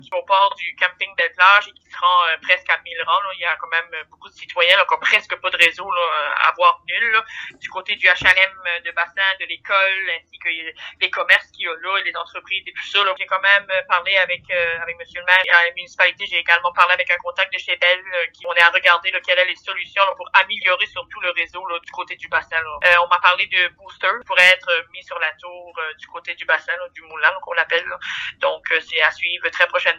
au port du camping des plages et qui se rend presque à 1000 rangs. Là. Il y a quand même beaucoup de citoyens là, qui ont presque pas de réseau, là, à voir nul. Là. Du côté du HLM de bassin, de l'école, ainsi que les commerces qu'il y a là, les entreprises et tout ça. Là. J'ai quand même parlé avec monsieur le maire à la municipalité. J'ai également parlé avec un contact de chez Bell qui on est à regarder là, quelles sont les solutions là, pour améliorer surtout le réseau là, du côté du bassin. Là. On m'a parlé de boosters qui pourraient être mis sur la tour du côté du bassin, là, du moulin qu'on appelle. Là. Donc, c'est à suivre très prochainement.